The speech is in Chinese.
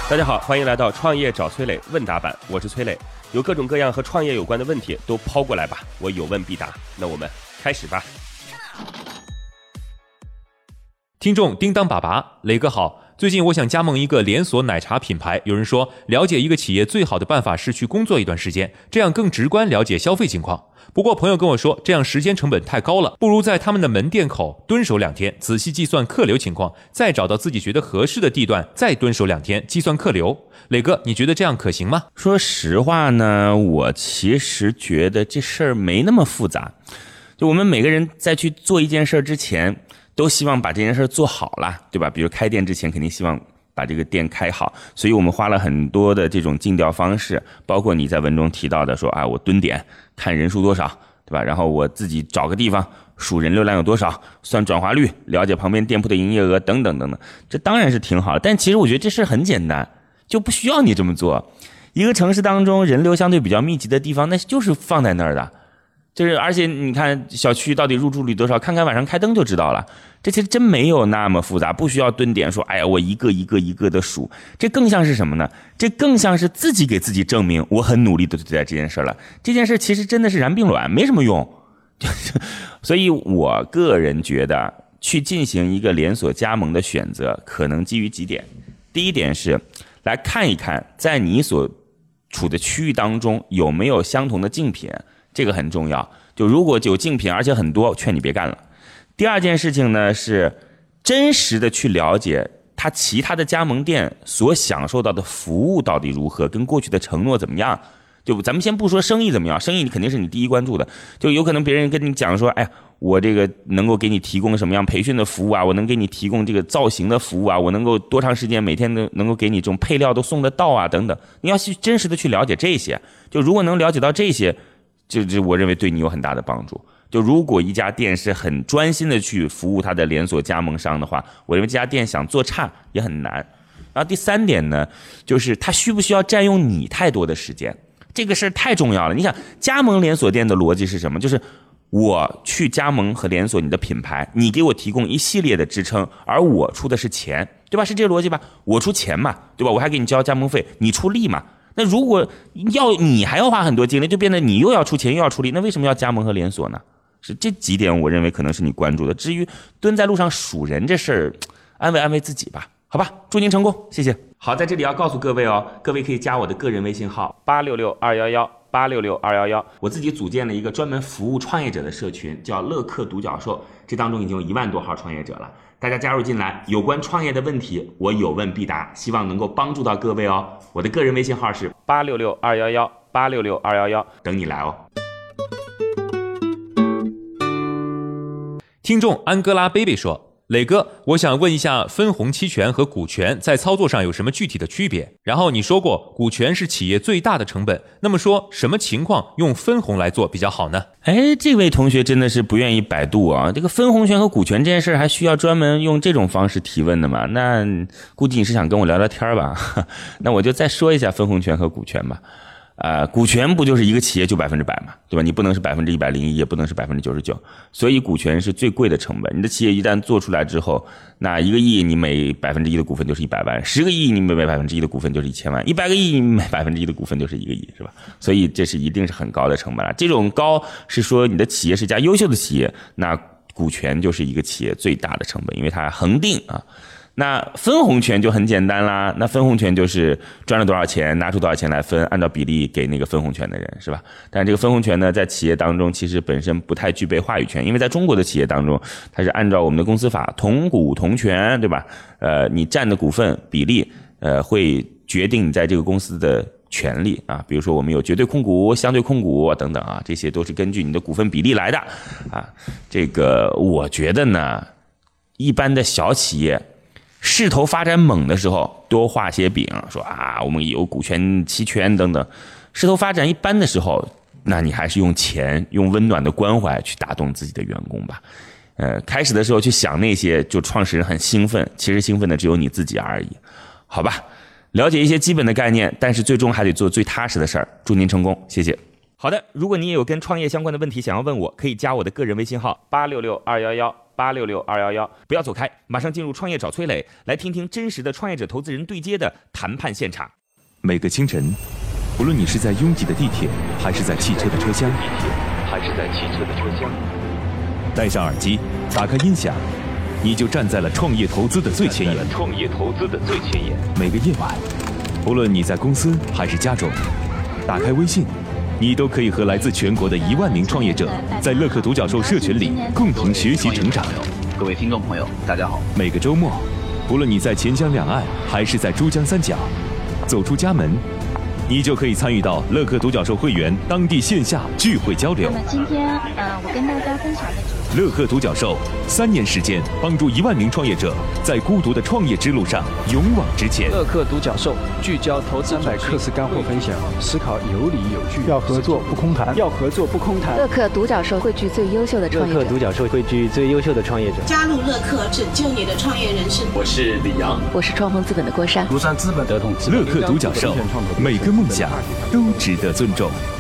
大家好，欢迎来到创业找崔磊问答版，我是崔磊，有各种各样和创业有关的问题都抛过来吧，我有问必答。那我们开始吧。 听众叮当粑粑，磊哥好，最近我想加盟一个连锁奶茶品牌，有人说了解一个企业最好的办法是去工作一段时间，这样更直观了解消费情况。不过朋友跟我说，这样时间成本太高了，不如在他们的门店口蹲守2天，仔细计算客流情况，再找到自己觉得合适的地段，再蹲守2天，计算客流。磊哥，你觉得这样可行吗？ 说实话呢，我其实觉得这事儿没那么复杂。就我们每个人在去做一件事之前，都希望把这件事做好了，对吧？比如开店之前肯定希望把这个店开好，所以我们花了很多的这种尽调方式，包括你在文中提到的说我蹲点看人数多少，对吧？然后我自己找个地方数人流量有多少，算转化率，了解旁边店铺的营业额等等等等，这当然是挺好的。但其实我觉得这事很简单，就不需要你这么做。一个城市当中人流相对比较密集的地方，那就是放在那儿的，就是而且你看小区到底入住率多少，看看晚上开灯就知道了。这其实真没有那么复杂，不需要蹲点说我一个一个一个的数。这更像是什么呢？这更像是自己给自己证明我很努力的对待这件事了。这件事其实真的是燃并卵，没什么用。所以我个人觉得去进行一个连锁加盟的选择，可能基于几点。第一点是来看一看在你所处的区域当中有没有相同的竞品，这个很重要。就如果有竞品而且很多，劝你别干了。第二件事情呢，是真实的去了解他其他的加盟店所享受到的服务到底如何，跟过去的承诺怎么样。就咱们先不说生意怎么样，生意肯定是你第一关注的，就有可能别人跟你讲说我这个能够给你提供什么样培训的服务啊，我能给你提供这个造型的服务啊，我能够多长时间每天都能够给你这种配料都送得到啊等等。你要去真实的去了解这些，就如果能了解到这些，就我认为对你有很大的帮助。就如果一家店是很专心的去服务它的连锁加盟商的话，我认为这家店想做差也很难。然后第三点呢，就是它需不需要占用你太多的时间，这个事儿太重要了。你想加盟连锁店的逻辑是什么？就是我去加盟和连锁你的品牌，你给我提供一系列的支撑，而我出的是钱，对吧？是这个逻辑吧？我出钱嘛，对吧？我还给你交加盟费，你出力嘛。那如果你还要花很多精力，就变得你又要出钱又要出力，那为什么要加盟和连锁呢？是这几点我认为可能是你关注的。至于蹲在路上数人这事儿，安慰安慰自己吧，好吧，祝您成功，谢谢。 好，在这里要告诉各位各位可以加我的个人微信号866211866211，我自己组建了一个专门服务创业者的社群，叫乐客独角兽，这当中已经有1万多号创业者了，大家加入进来，有关创业的问题我有问必答，希望能够帮助到各位我的个人微信号是866211866211，等你来听众安哥拉 baby 说，磊哥，我想问一下分红期权和股权在操作上有什么具体的区别？然后你说过股权是企业最大的成本，那么说什么情况用分红来做比较好呢？ 这位同学真的是不愿意百度啊！这个分红权和股权这件事还需要专门用这种方式提问的吗？那估计你是想跟我聊聊天吧？那我就再说一下分红权和股权吧。股权不就是一个企业就100%嘛，对吧？你不能是101%，也不能是99%，所以股权是最贵的成本。你的企业一旦做出来之后，那1个亿你每1%的股份就是100万，10个亿你每1%的股份就是1000万，100个亿你每1%的股份就是1个亿，是吧？所以这是一定是很高的成本了。这种高是说你的企业是家优秀的企业，那股权就是一个企业最大的成本，因为它恒定啊。那分红权就很简单啦，那分红权就是赚了多少钱，拿出多少钱来分，按照比例给那个分红权的人，是吧？但这个分红权呢，在企业当中其实本身不太具备话语权，因为在中国的企业当中，它是按照我们的公司法同股同权，对吧？你占的股份比例，会决定你在这个公司的权利啊，比如说我们有绝对控股、相对控股等等啊，这些都是根据你的股份比例来的啊。这个我觉得呢，一般的小企业势头发展猛的时候多画些饼，说我们有股权期权等等。势头发展一般的时候，那你还是用钱用温暖的关怀去打动自己的员工吧。开始的时候去想那些，就创始人很兴奋，其实兴奋的只有你自己而已，好吧？了解一些基本的概念，但是最终还得做最踏实的事儿。祝您成功，谢谢。 好的，如果你也有跟创业相关的问题想要问我，可以加我的个人微信号866211 866-211。不要走开，马上进入创业找崔磊，来听听真实的创业者投资人对接的谈判现场。 每个清晨，无论你是在拥挤的地铁，还是在汽车的车厢，戴上耳机，打开音响，你就站在了创业投资的最前沿。每个夜晚，无论你在公司还是家中，打开微信，你都可以和来自全国的1万名创业者，在乐客独角兽社群里共同学习成长。 各位听众朋友，大家好。 每个周末，无论你在钱江两岸还是在珠江三角，走出家门，你就可以参与到乐客独角兽会员当地线下聚会交流。 那么今天我跟大家分享的乐客独角兽3年时间，帮助1万名创业者在孤独的创业之路上勇往直前。 乐客独角兽聚焦投资300课时干货分享，思考有理有据， 要合作不空谈， 乐客独角兽汇聚最优秀的创业者。 乐客独角兽汇聚最优秀的创业者。 加入乐客，拯救你的创业人生。 我是李阳， 我是创丰资本的郭珊。 庐山资本、德统资本。 乐客独角兽，每个梦想都值得尊重。